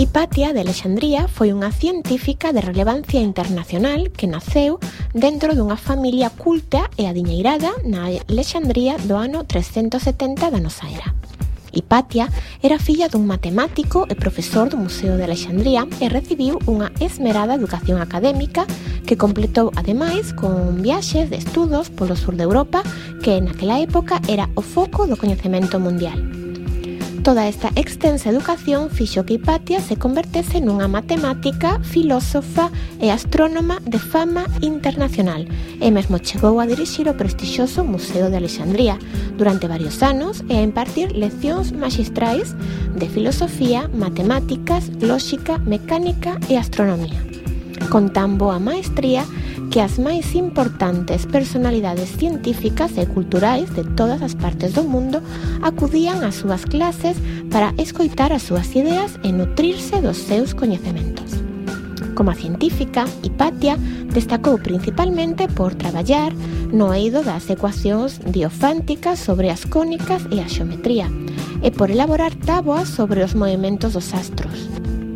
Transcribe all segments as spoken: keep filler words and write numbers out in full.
Hipatia de Alexandría foi unha científica de relevancia internacional que naceu dentro dunha familia culta e adiñeirada na Alexandría do ano trescentos setenta da nosa era. Hipatia era filla dun matemático e profesor do Museo de Alexandría e recibiu unha esmerada educación académica que completou ademais con viaxes de estudos polo sur de Europa, que naquela época era o foco do coñecemento mundial. Toda esta extensa educación fixo que Hipatia se convertese nunha matemática, filósofa e astrónoma de fama internacional e mesmo chegou a dirixir o prestixioso Museo de Alexandría durante varios anos e a impartir leccións maxistrais de filosofía, matemáticas, lóxica, mecánica e astronomía. Con tan boa maestría que as máis importantes personalidades científicas e culturais de todas as partes do mundo acudían ás súas clases para escoitar as súas ideas e nutrirse dos seus coñecementos. Como científica, Hipatia destacou principalmente por traballar no eido das ecuacións diofánticas sobre as cónicas e a xeometría e por elaborar táboas sobre os movementos dos astros.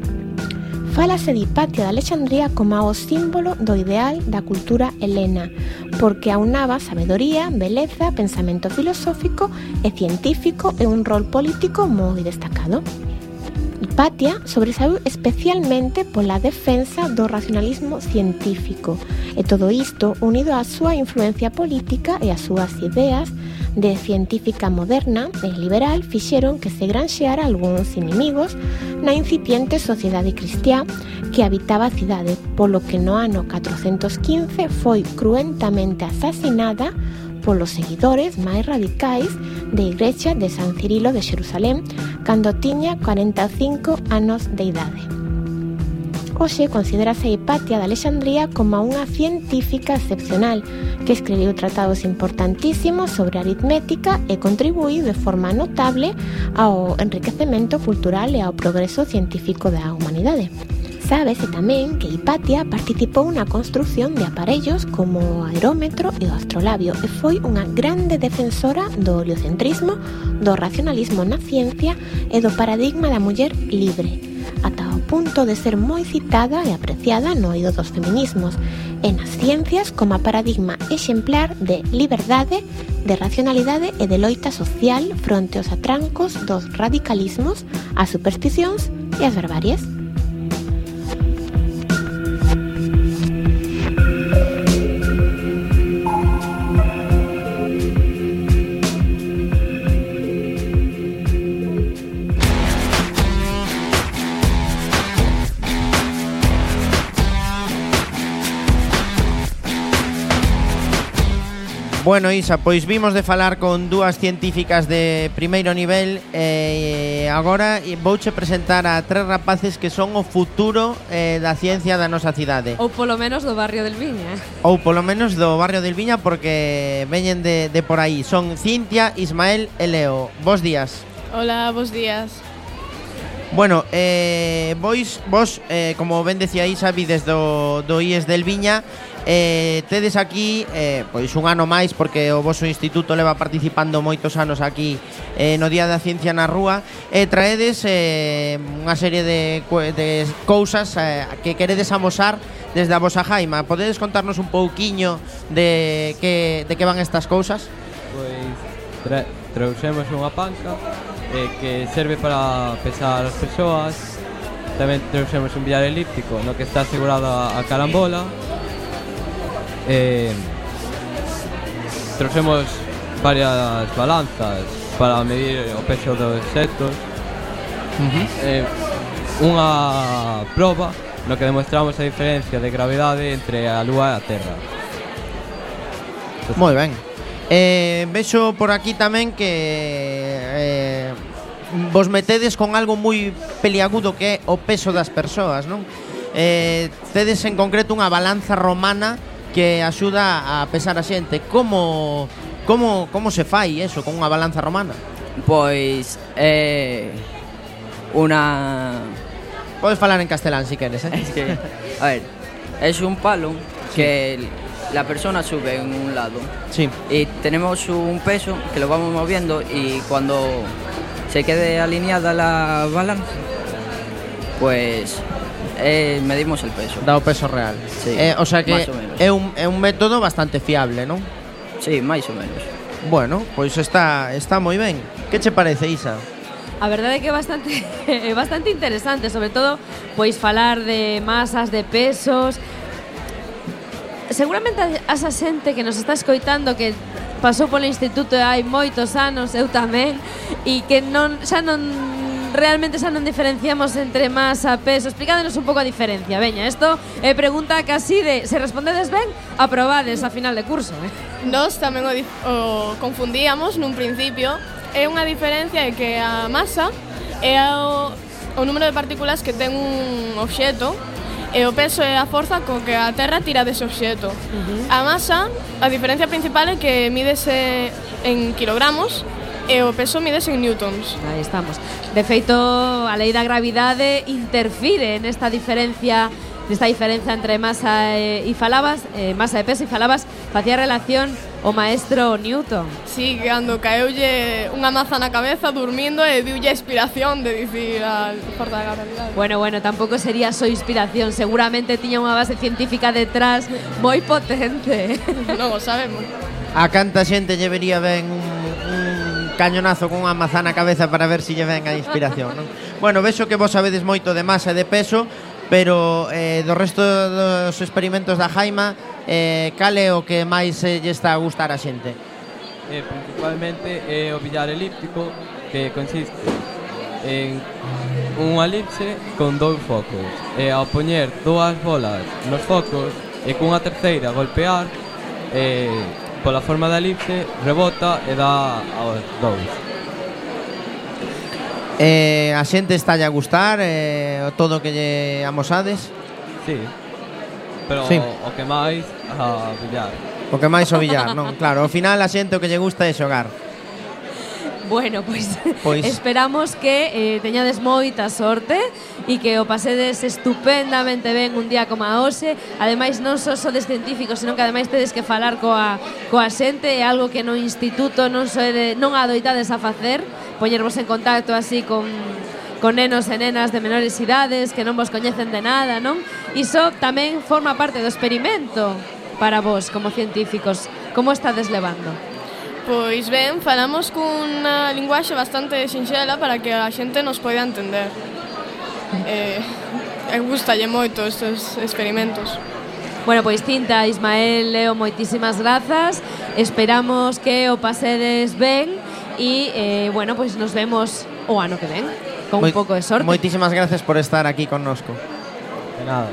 Fálase de Hipatia de Alexandría como o símbolo do ideal da cultura helena, porque aunaba sabedoría, beleza, pensamento filosófico e científico e un rol político moi destacado. Hipatia sobresaiu especialmente pola defensa do racionalismo científico, e todo isto unido á súa influencia política e ás súas ideas de científica moderna e liberal fixeron que se granxeara algúns inimigos na incipiente sociedade cristiá que habitaba a cidade, polo que no ano catrocentos quince foi cruentamente asasinada polos seguidores máis radicais da Igrexa de San Cirilo de Xerusalén cando tiña cuarenta e cinco anos de idade. Hoxe considerase Hipatia de Alexandría como unha científica excepcional que escribiu tratados importantísimos sobre aritmética e contribuíu de forma notable ao enriquecemento cultural e ao progreso científico da humanidade. Sábese tamén que Hipatia participou na construción de aparellos como o aerómetro e o astrolabio e foi unha grande defensora do heliocentrismo, do racionalismo na ciencia e do paradigma da muller libre, ata o punto de ser moi citada e apreciada no eido dos feminismos e nas ciencias como a paradigma exemplar de liberdade, de racionalidade e de loita social fronte aos atrancos dos radicalismos, as supersticións e as barbaries. Bueno, Isa, pois vimos de falar con dúas científicas de primeiro nivel e agora vouche presentar a tres rapaces que son o futuro eh, da ciencia da nosa cidade. Ou polo menos do barrio del Viña. Ou polo menos do barrio del Viña porque veñen de, de por aí. Son Cintia, Ismael e Leo. Bos días. Hola, bos días. Bueno, eh, vos, vos eh, como ben decía Isa, vides do, do I E S del Viña. Eh, tedes aquí eh, pois un ano máis porque o voso instituto leva participando moitos anos aquí eh, no Día da Ciencia na Rúa e traedes eh, unha serie de, de cousas eh, que queredes amosar desde a vosa jaima. Podedes contarnos un pouquiño de que, de que van estas cousas? Pois tra trouxemos unha panca eh, que serve para pesar as persoas. Tamén trouxemos un billar elíptico no que está asegurada a carambola. Eh, trouxemos varias balanzas para medir o peso dos insectos. Uh-huh. eh, Unha proba no que demostramos a diferencia de gravidade entre a Lúa e a Terra. Moi ben. eh, Vexo por aquí tamén que eh, vos metedes con algo moi peliagudo que é o peso das persoas, non? Eh, tedes en concreto unha balanza romana que axuda a pesar a xente. Como como como se fai eso con unha balanza romana? Pois é eh, una Podes falar en castelán si queres, eh? Es que a ver, es un palo sí. que la persona sube en un lado. Sí. Y tenemos un peso que lo vamos moviendo y cuando se quede alineada la balanza Pues eh, medimos el peso. Dá o peso real. Sí, eh, o sea que máis ou menos. é un, é un método bastante fiable, non? Sí, máis ou menos. Bueno, pois está está moi ben. Que che parece, Isa? A verdade é que é bastante é bastante interesante, sobre todo pois falar de masas, de pesos. Seguramente a esa xente que nos está escoitando que pasou polo instituto hai moitos anos, eu tamén, e que non xa non realmente xa non diferenciamos entre masa, peso. Explicádenos un pouco a diferencia. Veña, isto é pregunta casi de se respondedes ben, aprobades a final de curso, eh? Nós tamén o, o confundíamos nun principio. É unha diferencia de que a masa é o, o número de partículas que ten un obxeto e o peso é a forza co que a Terra tira dese obxeto. Uh-huh. A masa, a diferencia principal é que mídese en kilogramos e o peso mídese en newtons. Aí estamos. De feito, a lei da gravidade interfire nesta diferencia nesta diferencia entre masa e, e falabas, eh, masa e peso, e falabas, facía relación o maestro Newton. Sí, cando caeulle unha maza na cabeza durmindo e diulle a inspiración de dicir a forza da gravidade. Bueno, bueno, tampouco sería só inspiración, seguramente tiña unha base científica detrás moi potente. Non o sabemos. A canta xente lle vería ben un, un cañonazo con unha maza na cabeza para ver se lle ven a inspiración, non? Bueno, vexo que vos sabedes moito de masa e de peso, pero eh, do resto dos experimentos da Jaima, eh, cal é o que máis eh, lle está a gustar a xente? Eh, principalmente é o billar elíptico, que consiste en unha elipse con dous focos, e ao poñer dúas bolas nos focos e cunha terceira golpear, eh, pola forma da elipse rebota e dá aos dous. Eh, a xente está a gustar eh, todo o que lle amosades? Sí, pero sí. O, o que máis a billar. O que máis o billar, non? Claro, ao final a xente o que lle gusta é xogar. Bueno, pois, pois esperamos que eh, teñades moita sorte e que o pasedes estupendamente ben un día como a hoxe. Ademais, non só sodes científicos, senón que ademais tedes que falar coa, coa xente. É algo que no instituto non, soede, non adoitades a facer, poñervos en contacto así con, con nenos e nenas de menores idades que non vos coñecen de nada, non? Iso tamén forma parte do experimento para vos como científicos. Como estades levando? Pois ben, falamos cunha linguaxe bastante sinxela para que a xente nos poida entender. Eh, e gustalle moito estes experimentos. Bueno, pois Cinta, Ismael, Leo, moitísimas grazas. Esperamos que o pasedes ben e, eh, bueno, pois nos vemos o ano que ven con Moi, un pouco de sorte. Moitísimas gracias por estar aquí connosco. De nada.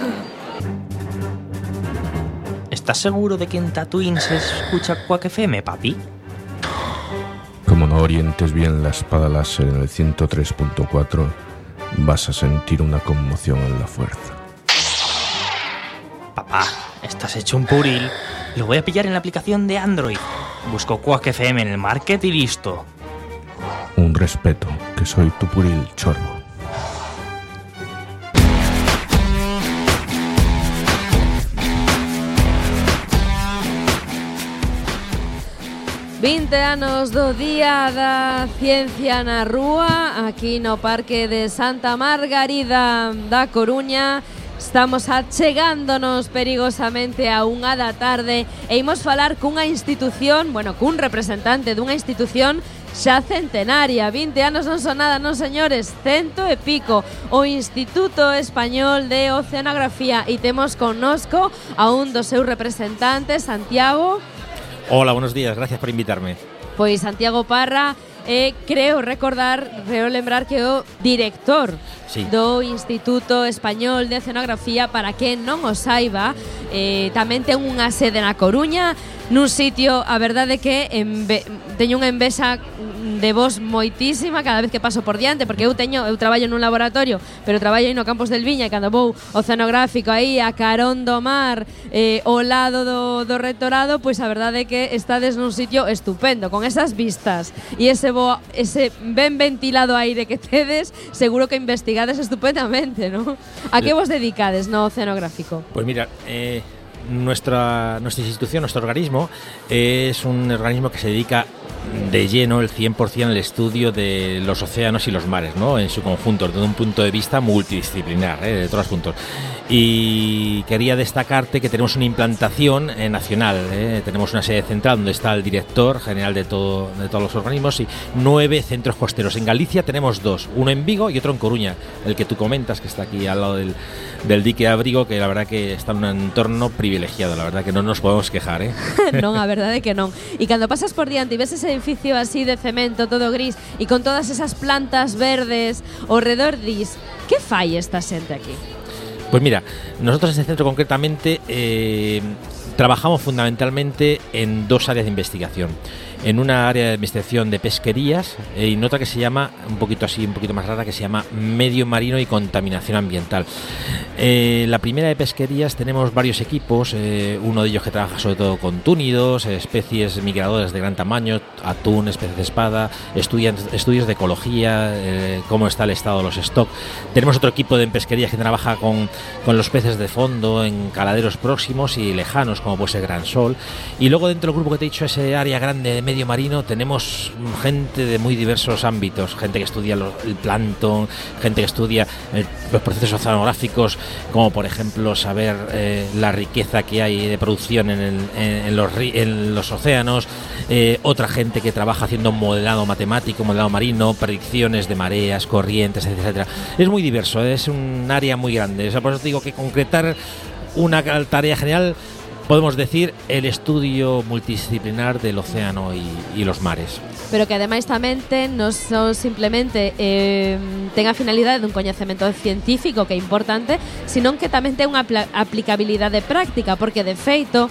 ¿Estás seguro de que en Tatooine se escucha Quack F M, papi? Como no orientes bien la espada láser en el ciento tres punto cuatro, vas a sentir una conmoción en la fuerza. Papá, estás hecho un puril. Lo voy a pillar en la aplicación de Android. Busco Quack F M en el market y listo. Un respeto, que soy tu puril, chorbo. vinte anos do Día da Ciencia na Rúa, aquí no Parque de Santa Margarida da Coruña. Estamos achegándonos perigosamente a unha da tarde e imos falar cunha institución, bueno, cun representante dunha institución xa centenaria. vinte anos non son nada, non señores, cento e pico. O Instituto Español de Oceanografía, e temos connosco a un dos seus representantes, Santiago. Hola, buenos días, gracias por invitarme. Pois Santiago Parra, eh, creo recordar, creo lembrar que o director sí. do Instituto Español de Oceanografía, para que non o saiba, eh, tamén ten unha sede na Coruña, nun sitio, a verdade que enve- teño unha envexa de vos moitísima cada vez que paso por diante, porque eu teño, eu traballo nun laboratorio, pero traballo aí no Campos del Viña, e cando vou oceanográfico aí a carón do mar, eh, ao lado do, do rectorado, pois a verdade é que estades nun sitio estupendo, con esas vistas e ese, bo, ese ben ventilado aire que tedes, seguro que investigades estupendamente, ¿no? A que vos dedicades no oceanográfico? Pues mira, eh, nuestra, nuestra institución, nuestro organismo, es un organismo que se dedica de lleno el cien por ciento el estudio de los océanos y los mares, ¿no? En su conjunto, desde un punto de vista multidisciplinar, ¿eh? De todos los puntos. Y quería destacarte que tenemos una implantación eh, nacional, ¿eh? Tenemos una sede central donde está el director general de, todo, de todos los organismos y nueve centros costeros. En Galicia tenemos dos, uno en Vigo y otro en Coruña, el que tú comentas, que está aquí al lado del, del dique Abrigo, que la verdad que está en un entorno privilegiado, la verdad que no nos podemos quejar, ¿eh? Non, a verdade é que non. E cando pasas por diante e ves ese edificio así de cemento, todo gris, e con todas esas plantas verdes ao redor, dis, que fai esta xente aquí? Pues mira, nosotros en este centro concretamente eh, trabajamos fundamentalmente en dos áreas de investigación. En una área de investigación de pesquerías eh, y en otra que se llama, un poquito así, un poquito más rara, que se llama medio marino y contaminación ambiental. Eh, la primera de pesquerías tenemos varios equipos, eh, uno de ellos que trabaja sobre todo con túnidos, especies migradoras de gran tamaño, atún, especies de espada, estudian, estudios de ecología, eh, cómo está el estado de los stocks. Tenemos otro equipo de pesquerías que trabaja con, con los peces de fondo en caladeros próximos y lejanos, como puede ser Gran Sol. Y luego dentro del grupo que te he dicho, ese área grande de medio marino, tenemos gente de muy diversos ámbitos, gente que estudia los, el plancton, gente que estudia el, los procesos oceanográficos, como por ejemplo saber eh, la riqueza que hay de producción en, el, en, en, los, en los océanos, eh, otra gente que trabaja haciendo modelado matemático, modelado marino, predicciones de mareas, corrientes, etcétera. Es muy diverso, es un área muy grande, o sea, por eso te digo que concretar una tarea general, podemos decir el estudio multidisciplinar del océano y, y los mares. Pero que ademais tamén ten, non só simplemente eh, ten a finalidade dun coñecemento científico que é importante, senón que tamén ten unha apl- aplicabilidade práctica, porque de feito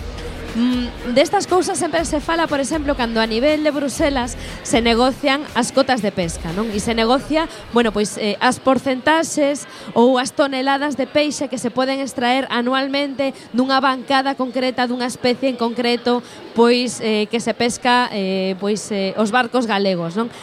Mm, destas cousas sempre se fala, por exemplo, cando a nivel de Bruselas se negocian as cotas de pesca, non? E se negocia, bueno, pois eh, as porcentaxes ou as toneladas de peixe que se poden extraer anualmente dunha bancada concreta, dunha especie en concreto, pois eh, que se pesca eh, pois eh, os barcos galegos, non?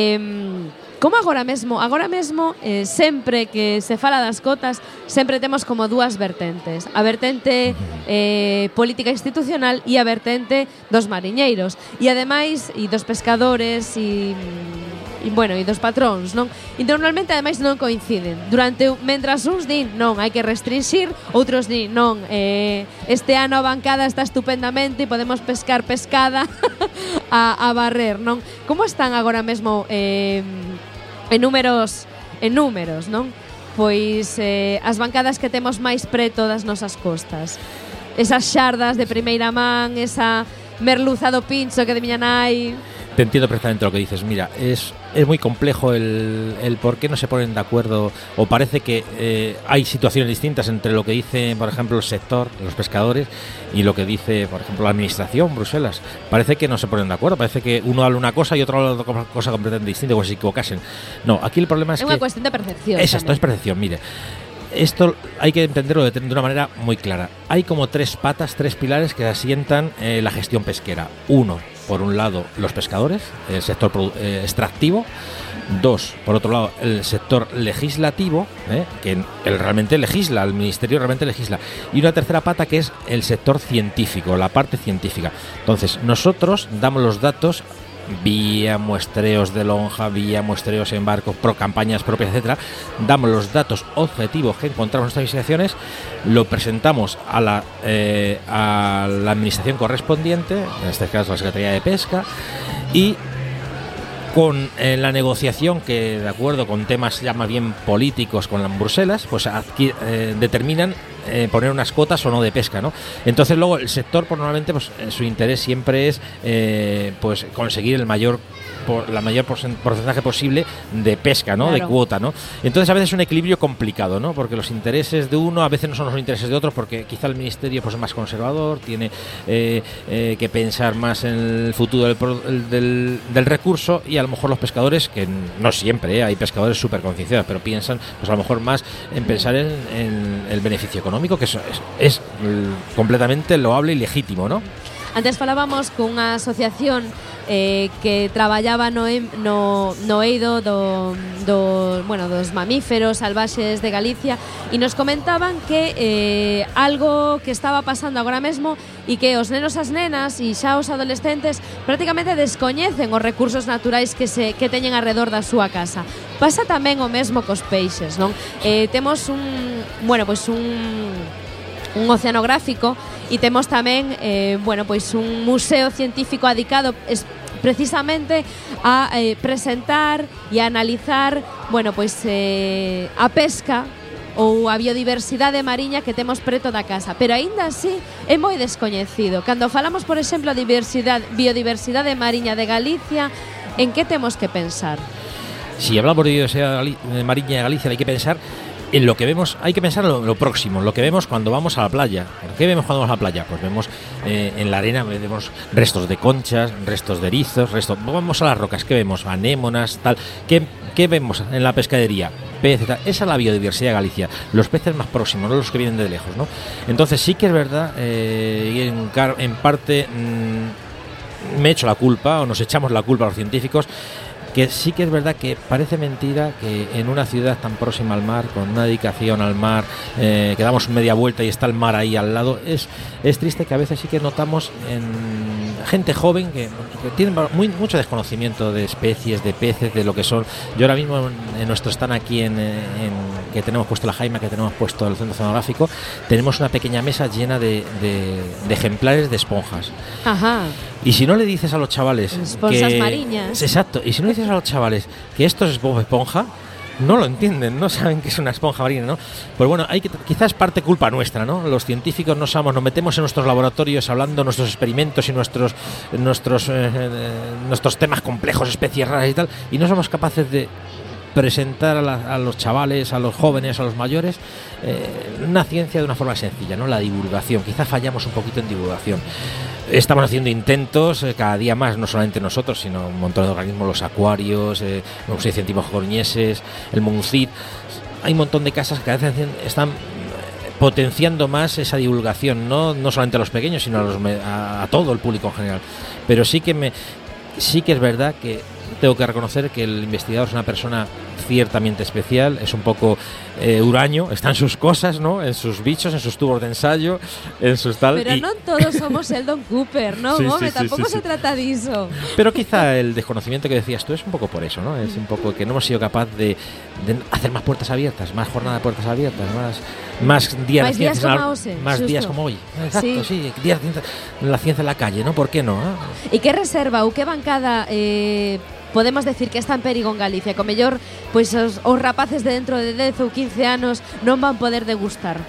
Eh, Como agora mesmo, agora mesmo eh, sempre que se fala das cotas, sempre temos como dúas vertentes. A vertente eh, política institucional e a vertente dos mariñeiros. E ademais, e dos pescadores e, e bueno, e dos patróns, non? E normalmente ademais non coinciden. Durante, mentras uns din, non, hai que restringir, outros din, non, eh, este ano a bancada está estupendamente e podemos pescar pescada a, a barrer, non? Como están agora mesmo eh, en números, en números, non? Pois eh, as bancadas que temos máis preto das nosas costas, esas xardas de primeira man, esa merluza do pincho que de miña nai. Te entiendo perfectamente lo que dices. Mira, es, es muy complejo el, el por qué no se ponen de acuerdo, o parece que eh, hay situaciones distintas entre lo que dice, por ejemplo, el sector, los pescadores, y lo que dice, por ejemplo, la administración, Bruselas. Parece que no se ponen de acuerdo, parece que uno habla una cosa y otro habla otra cosa completamente distinta, como si se equivocasen. No, aquí el problema es, es que... Es una cuestión de percepción. Exacto, es percepción, mire. Esto hay que entenderlo de, de una manera muy clara. Hay como tres patas, tres pilares que asientan eh, la gestión pesquera. Uno, por un lado, los pescadores, el sector eh, extractivo. Dos, por otro lado, el sector legislativo, eh, que él realmente legisla, el ministerio realmente legisla. Y una tercera pata que es el sector científico, la parte científica. Entonces, nosotros damos los datos vía muestreos de lonja, vía muestreos en barcos, pro campañas propias, etcétera. Damos los datos objetivos que encontramos en nuestras investigaciones, lo presentamos a la, eh, a la administración correspondiente, en este caso la Secretaría de Pesca, y con eh, la negociación que, de acuerdo con temas ya más bien políticos con las Bruselas, pues adqui- eh, determinan eh, poner unas cotas o no de pesca, ¿no? Entonces luego el sector, pues normalmente, pues su interés siempre es eh, pues conseguir el mayor por la mayor porcentaje posible de pesca, ¿no? Claro. De cuota, ¿no? Entonces a veces es un equilibrio complicado, ¿no? Porque los intereses de uno a veces no son los intereses de otros, porque quizá el ministerio pues es más conservador, tiene eh, eh, que pensar más en el futuro del, del, del recurso, y a lo mejor los pescadores, que no siempre, ¿eh? Hay pescadores súper concienciados, pero piensan pues a lo mejor más en pensar en, en el beneficio económico, que eso es, es completamente loable y legítimo, ¿no? Antes falábamos cunha asociación eh, que traballaba no, no, no eido do, do, bueno, dos mamíferos salvaxes de Galicia e nos comentaban que eh, algo que estaba pasando agora mesmo e que os nenos as nenas e xa os adolescentes prácticamente descoñecen os recursos naturais que, se, que teñen alrededor da súa casa. Pasa tamén o mesmo cos peixes, non? Eh, temos un, bueno, pois un un oceanográfico e temos tamén eh, bueno, pois un museo científico dedicado es, precisamente a eh, presentar e a analizar, bueno, pois eh, a pesca ou a biodiversidade mariña que temos preto da casa, pero aínda así é moi descoñecido. Cando falamos, por exemplo, de diversidade, biodiversidade mariña de Galicia, en que temos que pensar? Si hablamos de biodiversidade mariña de Galicia, hai que pensar en lo que vemos, hay que pensar en lo, lo próximo, lo que vemos cuando vamos a la playa. ¿Qué vemos cuando vamos a la playa? Pues vemos eh, en la arena, vemos restos de conchas, restos de erizos, restos. Vamos a las rocas, ¿qué vemos? Anémonas, tal. ¿Qué, qué vemos en la pescadería? Peces, tal. Esa es la biodiversidad de Galicia. Los peces más próximos, no los que vienen de lejos, ¿no? Entonces sí que es verdad, eh, y en, en parte mmm, me he hecho la culpa, o nos echamos la culpa a los científicos, que sí que es verdad que parece mentira que en una ciudad tan próxima al mar, con una dedicación al mar, eh, que damos media vuelta y está el mar ahí al lado, es, es triste que a veces sí que notamos en gente joven que, que tiene muy, mucho desconocimiento de especies, de peces, de lo que son. Yo ahora mismo en, en nuestro stand aquí en, en que tenemos puesto la Jaima, que tenemos puesto el centro oceanográfico, tenemos una pequeña mesa llena de, de, de ejemplares de esponjas. Ajá. Y si no le dices a los chavales esponjas que, mariñas. Exacto. Y si no le dices a los chavales que esto es Bob Esponja, no lo entienden, no saben que es una esponja marina, ¿no? Pues bueno, hay que, quizás parte culpa nuestra, ¿no? Los científicos no sabemos, nos metemos en nuestros laboratorios hablando nuestros experimentos y nuestros nuestros eh, nuestros temas complejos, especies raras y tal, y no somos capaces de presentar a, la, a los chavales, a los jóvenes, a los mayores, eh, una ciencia de una forma sencilla, ¿no? La divulgación. Quizás fallamos un poquito en divulgación. Estamos haciendo intentos eh, cada día más, no solamente nosotros, sino un montón de organismos, los acuarios, eh, los científicos coruñeses, el MUNCID. Hay un montón de casas que cada vez están potenciando más esa divulgación, no, no solamente a los pequeños, sino a, los, a, a todo el público en general. Pero sí que me, sí que es verdad que tengo que reconocer que el investigador es una persona ciertamente especial, es un poco eh, huraño, está en sus cosas, ¿no? En sus bichos, en sus tubos de ensayo, en sus tal. Pero y... non todos somos Sheldon Cooper, ¿no? Sí, Home, sí, sí, tampouco sí, se sí. trata diso. Pero quizá el desconocimiento que decías tú es un poco por eso, ¿no? Es un poco que no hemos sido capaz de, de hacer más puertas abiertas, más jornada de puertas abiertas, más más días, más días ciencia, como hoxe, más xusto. días como hoy. Exacto, sí, sí días de la ciencia en la calle, ¿no? ¿Por qué no? ¿Eh? E que reserva ou que bancada eh, podemos decir que está en perigo en Galicia? Que o mellor pois os, os rapaces de dentro de dez ou quince anos non van poder degustar.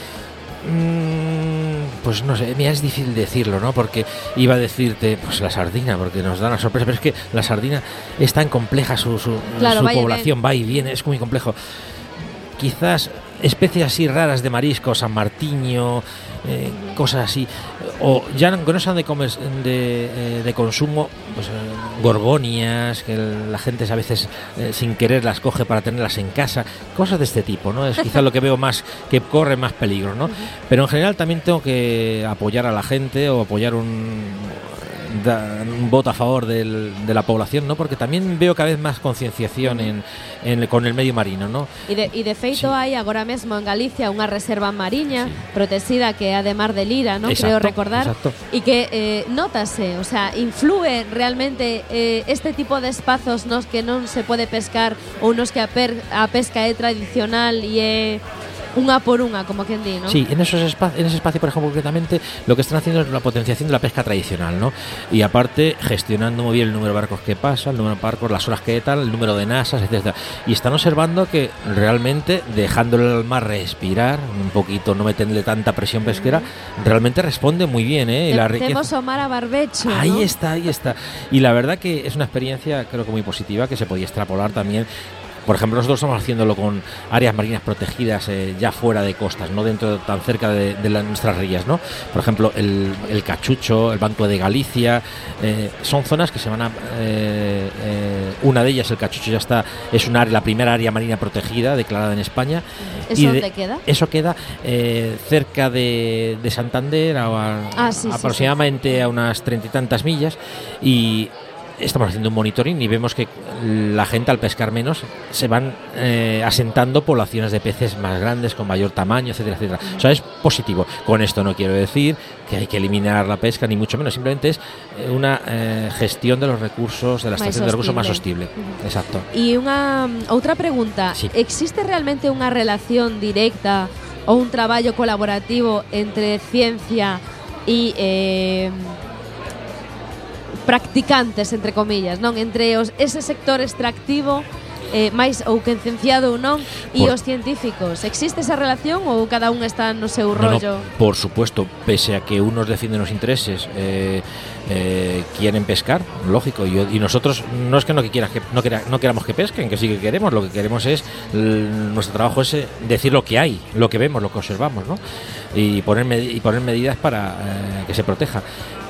Mm, pues no sé, mira, es difícil decirlo, ¿no? Porque iba a decirte, pues la sardina, porque nos da una sorpresa, pero es que la sardina es tan compleja, su, su, claro, su población va y viene, es muy complejo. Quizás especies así raras de marisco, San Martiño, eh, cosas así, o ya no, que no sean de, comer, de, eh, de consumo, pues eh, gorgonias, que la gente a veces eh, sin querer las coge para tenerlas en casa, cosas de este tipo, ¿no? Es quizás lo que veo más, que corre más peligro, ¿no? Pero en general también tengo que apoyar a la gente o apoyar un... Da un voto a favor del, de la población, ¿no? Porque también veo cada vez más concienciación en, en, con el medio marino, ¿no? E de, e de feito sí. Hai agora mesmo en Galicia unha reserva mariña sí. protexida que é a de Mar de Lira, ¿no? Exacto, Creo recordar. Exacto. E que eh, notase, o sea, influe realmente eh, este tipo de espazos nos que non se pode pescar ou nos que a, per, a pesca é tradicional e é unha por unha, como quien di, ¿no? Sí, en, esos espa- en ese espacio, por ejemplo, concretamente, lo que están haciendo es la potenciación de la pesca tradicional, ¿no? Y aparte, gestionando muy bien el número de barcos que pasa, el número de barcos, las horas que tal, el número de nasas, etcétera. Y están observando que realmente, dejándole al mar respirar un poquito, no meterle tanta presión pesquera, realmente responde muy bien, ¿eh? Y la riqueza... Tenemos o mar a barbecho, ¿no? Ahí está, ahí está. Y la verdad que es una experiencia, creo que muy positiva, que se podía extrapolar también. Por ejemplo, nosotros estamos haciéndolo con áreas marinas protegidas eh, ya fuera de costas, no dentro tan cerca de, de la, nuestras rías, ¿no? Por ejemplo, el, el Cachucho, el Banco de Galicia, eh, son zonas que se van a, eh, eh, una de ellas, el Cachocho, ya está, es un área, la primera área marina protegida declarada en España. ¿Eso y dónde de, queda? Eso queda eh, cerca de, de Santander, a, ah, sí, aproximadamente sí, sí. a unas treinta y tantas millas, y estamos haciendo un monitoring y vemos que la gente, al pescar menos, se van eh, asentando poblaciones de peces más grandes, con mayor tamaño, etcétera, etcétera. O sea, es positivo. Con esto no quiero decir que hay que eliminar la pesca, ni mucho menos. Simplemente es una eh, gestión de los recursos, de la estación de recursos más sostenible. Uh-huh. Exacto. Y una outra pregunta. Sí. Existe realmente unha relación directa ou un traballo colaborativo entre ciencia e... Eh, practicantes, entre comillas, non? Entre os, ese sector extractivo eh, máis ou quencienciado ou non e os científicos. Existe esa relación ou cada un está no seu rollo? No, no, por supuesto, pese a que unos defienden los intereses, eh, eh, quieren pescar, lógico, y, y nosotros no es que no, que quieras que, no, quera, no queramos que pesquen, que sí que queremos, lo que queremos es, l, nuestro trabajo es decir lo que hay, lo que vemos, lo que observamos, ¿no? Y poner, y poner medidas para eh, que se proteja.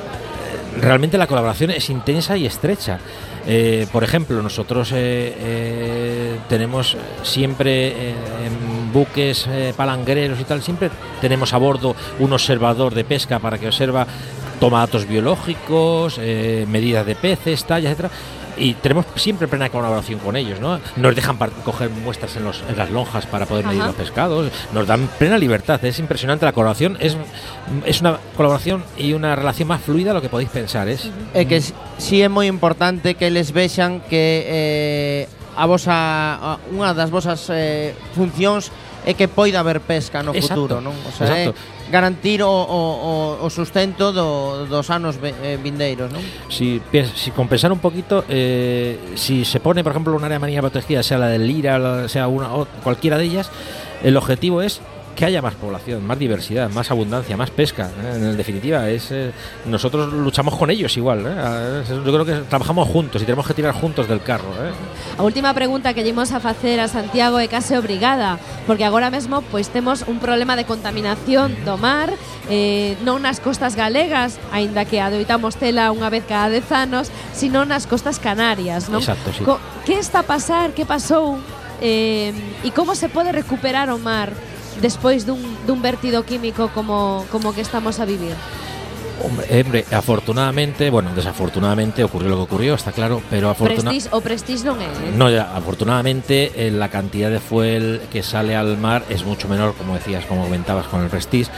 Realmente la colaboración es intensa y estrecha. Eh, por ejemplo, nosotros eh, eh, tenemos siempre eh, en buques eh, palangreros y tal, siempre tenemos a bordo un observador de pesca para que observa, toma datos biológicos, eh, medidas de peces, tallas, etcétera. Y tenemos siempre plena colaboración con ellos, ¿no? Nos dejan coger muestras en, los, en las lonjas para poder medir Ajá. los pescados, nos dan plena libertad, es impresionante la colaboración, es, es una colaboración y una relación más fluida de lo que podéis pensar. Es é que sí é moi importante que les vexan que eh, a vosa, unha das vosas eh, funcións é que poida haber pesca no Exacto. futuro, non? O sea, é garantir o, o, o sustento do, dos anos eh, vindeiros, non? Si, si compensar un poquito, eh, si se pone, por ejemplo, un área marina protegida, sea la del Lira, sea una o cualquiera de ellas, el objetivo es que haya más población, más diversidad, más abundancia, más pesca. ¿eh? En definitiva, es eh, nosotros luchamos con ellos igual. ¿eh? Yo creo que trabajamos juntos y tenemos que tirar juntos del carro. ¿eh? A última pregunta que llevamos a facer a Santiago é case obrigada, porque agora mesmo pois temos un problema de contaminación do mar, eh, non nas costas galegas, aínda que adoitamos tela unha vez cada dez anos, sino nas costas canarias, non? Exacto, sí. Co- que está a pasar? Que pasou? Eh, e como se pode recuperar o mar despois dun, dun vertido químico como, como que estamos a vivir? Hombre, hombre, afortunadamente, bueno, desafortunadamente ocurrió lo que ocurrió, está claro, pero afortunadamente... Prestige o Prestige non é, eh? No, ya, afortunadamente eh, la cantidad de fuel que sale al mar es mucho menor, como decías, como comentabas con el Prestige,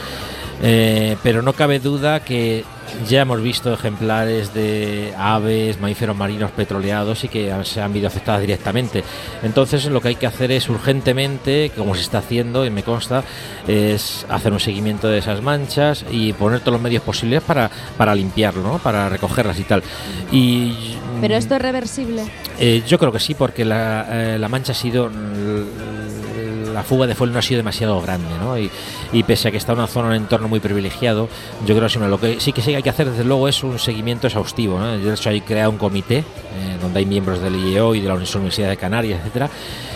eh, pero no cabe duda que ya hemos visto ejemplares de aves, mamíferos marinos petroleados y que se han visto afectadas directamente. Entonces lo que hay que hacer es urgentemente, como se está haciendo y me consta, es hacer un seguimiento de esas manchas y poner todos los medios posibles para, para limpiarlo, ¿no? Para recogerlas y tal. Y, ¿Pero esto es reversible? Eh, yo creo que sí, porque la, eh, la mancha ha sido... la fuga de fuel no ha sido demasiado grande, ¿no? Y, y pese a que está en una zona, un entorno muy privilegiado, yo creo que lo que sí que sí hay que hacer desde luego es un seguimiento exhaustivo, ¿no? De hecho hay creado un comité eh, donde hay miembros del I E O y de la Universidad de Canarias, etcétera,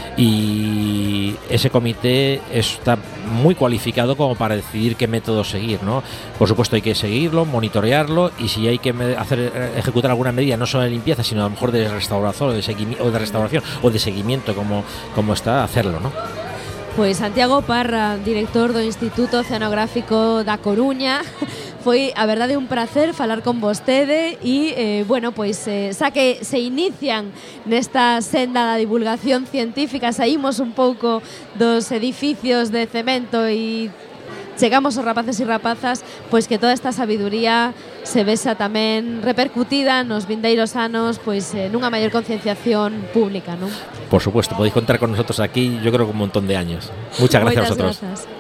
y ese comité está muy cualificado como para decidir qué método seguir, ¿no? Por supuesto hay que seguirlo, monitorearlo y si hay que hacer ejecutar alguna medida no solo de limpieza sino a lo mejor de restauración o de, segui- o de restauración o de seguimiento como, como está, hacerlo, ¿no? Pois Santiago Parra, director do Instituto Oceanográfico da Coruña. Foi, a verdade, un placer falar con vostede e, eh, bueno, pois eh, xa que se inician nesta senda da divulgación científica, saímos un pouco dos edificios de cemento e chegamos aos rapaces e rapazas, pois que toda esta sabiduría se vexa tamén repercutida nos vindeiros anos, pois eh, nunha maior concienciación pública, non? Por supuesto, podéis contar con nosotros aquí, yo creo que un montón de años. Muchas gracias a vosotros. Gracias.